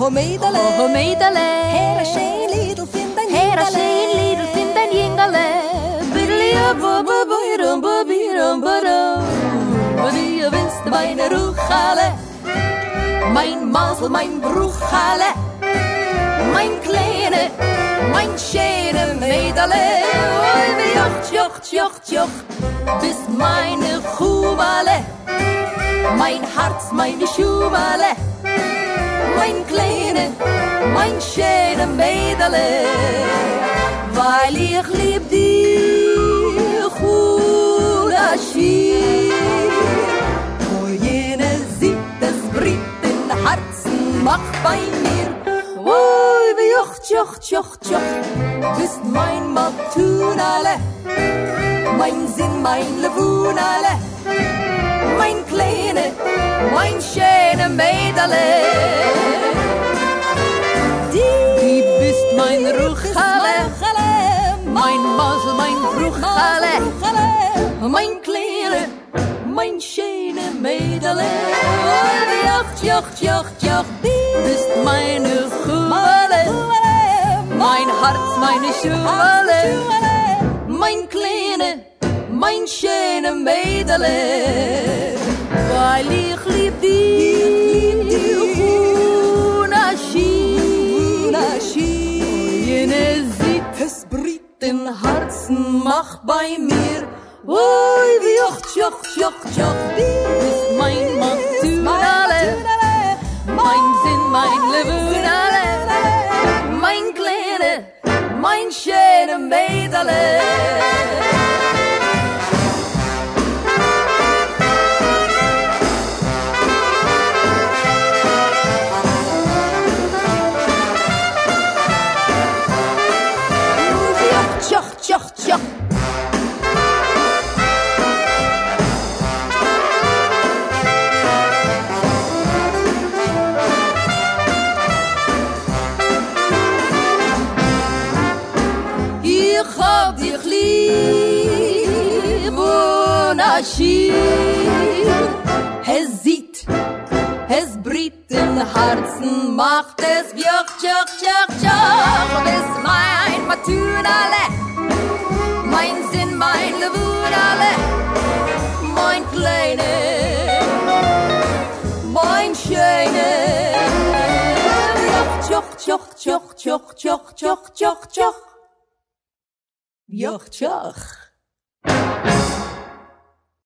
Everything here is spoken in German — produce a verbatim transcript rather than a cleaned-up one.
ho Mädele, oh Mädele, her a schön Liedl find ein her a Jingele. schön Liedl find ein Jingele. Biddelia bubba birum birum birum. Wie ihr wisst meine Ruchale, mein Masel, mein Bruchale, mein Kleine, mein schöne Mädele. Oi, wie jocht, jocht, jocht, jocht, bist meine Chumale, mein Herz, meine Schumale, mein Kleine, mein schöne Mädele, weil ich lieb dich, Chulaschir. Oh, jene sieht das Brit in Herzen macht bei mir. Oi, wie jocht, jocht, jocht, jocht, bist mein Matunale, mein Sinn, mein Levunale, mein Kleine, mein schöne Mädele. Die bist mein Ruchale, mein Masel, mein Bruchale, mein Kleine, mein schöne Mädele. Jocht, jocht, jocht, jocht, bist meine Chumale, mein Herz, meine Schumale, mein Kleine, mein schöne Mädele, weil ich lieb dich, Unaschir. Jene sieht es Brit in Herzen, mach bei mir. Oi, wie jocht, jocht, jocht, jocht, bist mein Matunale, mein Sinn, mein Levunale, mein Kleine, mein schöne Mädele. Jocht, jocht, jocht. Ich hab dich lieb, Unaschir. Es sieht, es bricht im Herzen, macht es jocht, jocht, jocht, jocht. Bist mein Matunale, mein Sinn, mein Levunale, mein Kleine, mein Schöne. Jocht, jocht, jocht, jocht, jocht, jocht, jocht, jocht, jocht. Jocht, jocht.